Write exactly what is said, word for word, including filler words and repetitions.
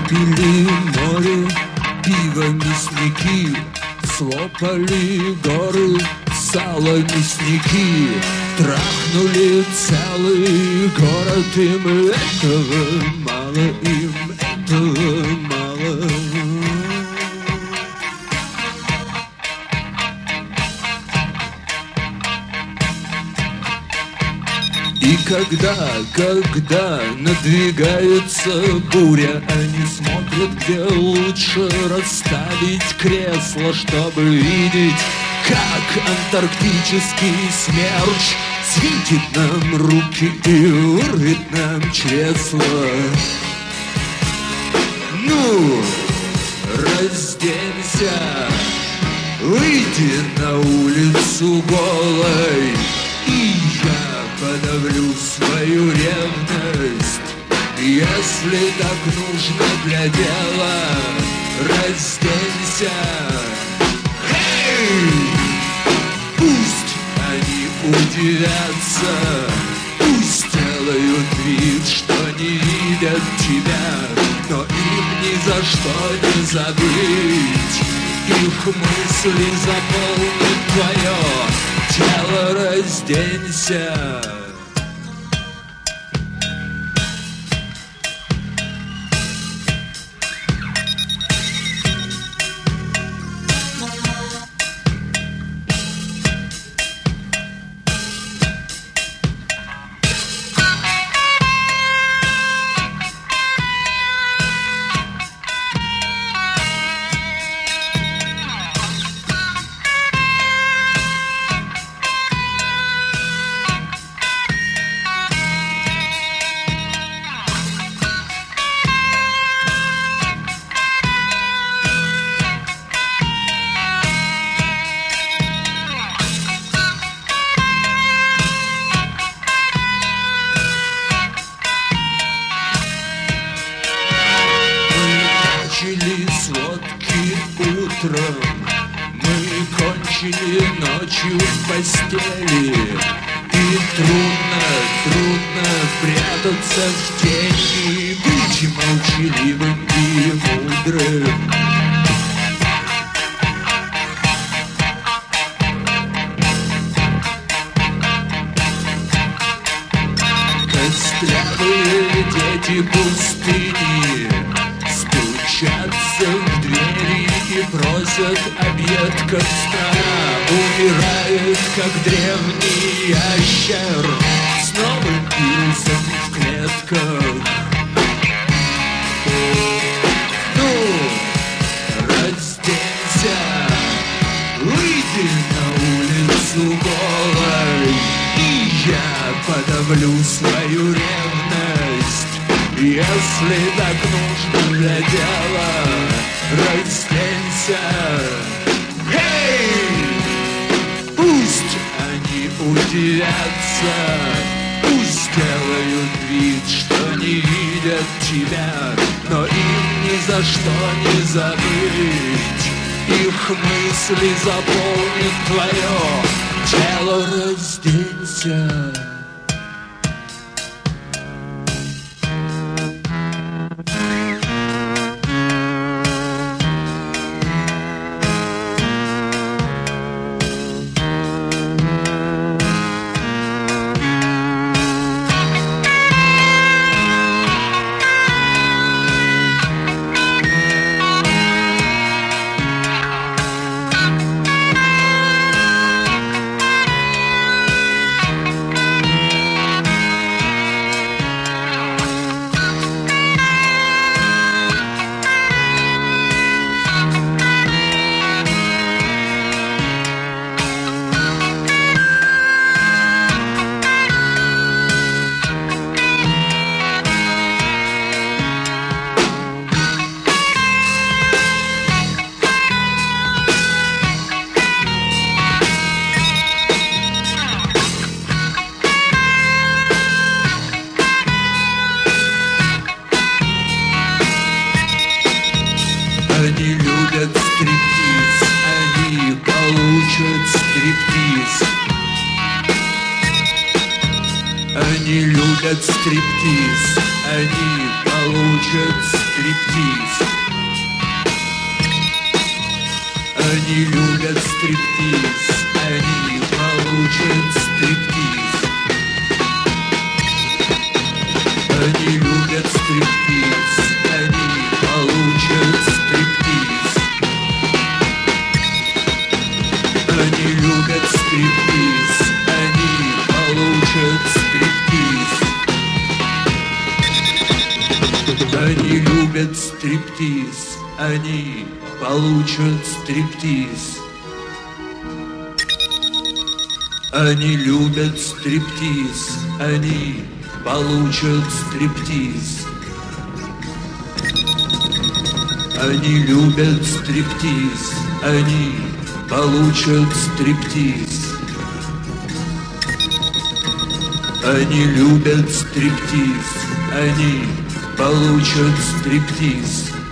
Выпили море, пиво мясники, слопали горы, сало мясники, трахнули целый город, им этого мало, им этого мало. И когда, когда надвигается буря, они смотрят, где лучше расставить кресло, чтобы видеть, как антарктический смерч свинтит нам руки и урвет нам чресла. Ну, разденься, выйди на улицу голой, и я подавлю свою ревность. Если так нужно для дела, разденься. Эй! Пусть они удивятся, пусть делают вид, что не видят тебя, но им ни за что не забыть. Их мысли заполнят твое тело, разденься. Мы кончили ночью в постели, и трудно, трудно прятаться в тени, быть молчаливым и мудрым. Костлявые дети пустыни стучатся в двери и просят обед костра. Умирает, как древний ящер, с новым вирусом в клетках. Ну, разденься, выйди на улицу голой, и я подавлю свою ревность. Если так нужно для дела, разденься. Эй! Пусть они удивятся, пусть делают вид, что не видят тебя, но им ни за что не забыть. Их мысли заполнят твое тело, разденься. Они любят стриптиз, они получат стриптиз. Они любят стриптиз, они получат получат стриптиз. Они любят стриптиз, они получат стриптиз. Они любят стриптиз, они получат стриптиз. Они любят стриптиз, они получат стриптиз. Они любят стриптиз, они получат стриптиз. Они любят стриптиз, они получат стриптиз. Они любят стриптиз, они получат стриптиз. Они любят стриптиз, они получат стриптиз.